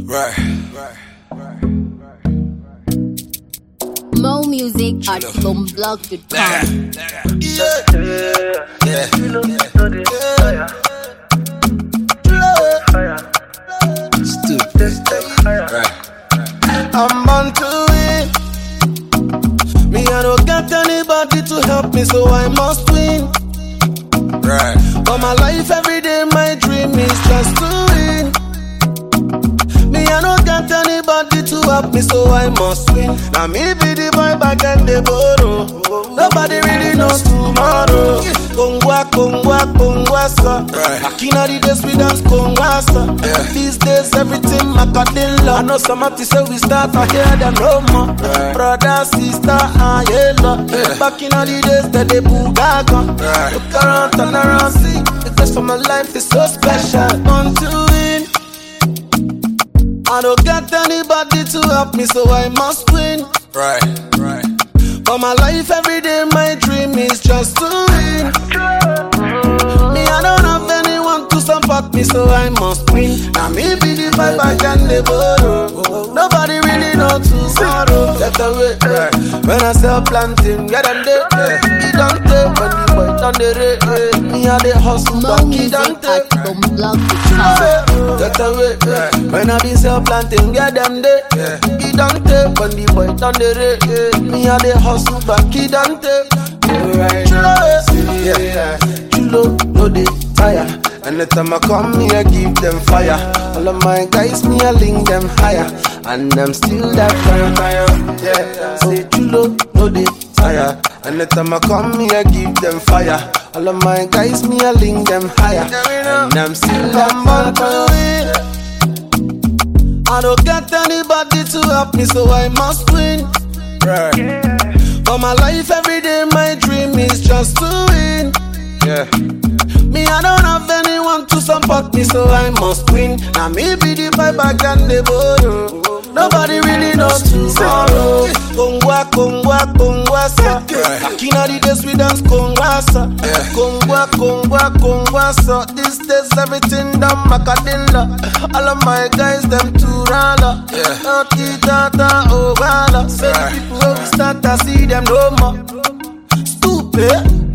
More music at bumblog.com. I'm born to win. Me, I don't get anybody to help me, so I must win. But my life every day, my dream is just to win. Me, I don't get anybody to help me, so I must win. Now me be the boy back and the borrow. Nobody really knows tomorrow. Kongwa, kongwa, kongwa, sir. Back in the days we dance kongwa, sir. These days everything macadilla. I know some artists say we start, I hear them no more. Brother, sister, yellow. Back in the days that they bugaga. Look around, turn around, see. The best of my life is so special. Want to win. I don't get anybody to help me, so I must win. But my life every day, my dream is just to win. Me, I don't have anyone to support me, so I must win. Now me be the vibe I can the borrow. Nobody really know tomorrow. Get away, when I sell planting, get them there. He don't take when the boy done the rate. Me and the hustle, More but he music don't at take. bumblog.com. Get away, when I be sell planting, get them there. He don't take when the boy done the rate. Me and the hustle, but he don't take. Chulo, no they tire. Anytime I come here, I give them fire. All of my guys, me I link them higher, and I'm still that fire. Yeah, say chulo, no they tire. Anytime I come here, I give them fire. All of my guys, me I link them higher, and I'm still that fire. I don't get anybody to help me, so I must win. But my life every day, my dream is just to win. Me, I don't have anyone to support me, so I must win. Now me be the vibe I can the borrow. Nobody really knows tomorrow. Kongwa, kongwa, kongwa, sa. Back in the days we dance kongwa, sa. Kongwa, kongwa, kongwa, sa. These days everything done macadilla. All of my guys them too rala. Tata, oh gala. Say the people where we start, I see them no more. Stupid.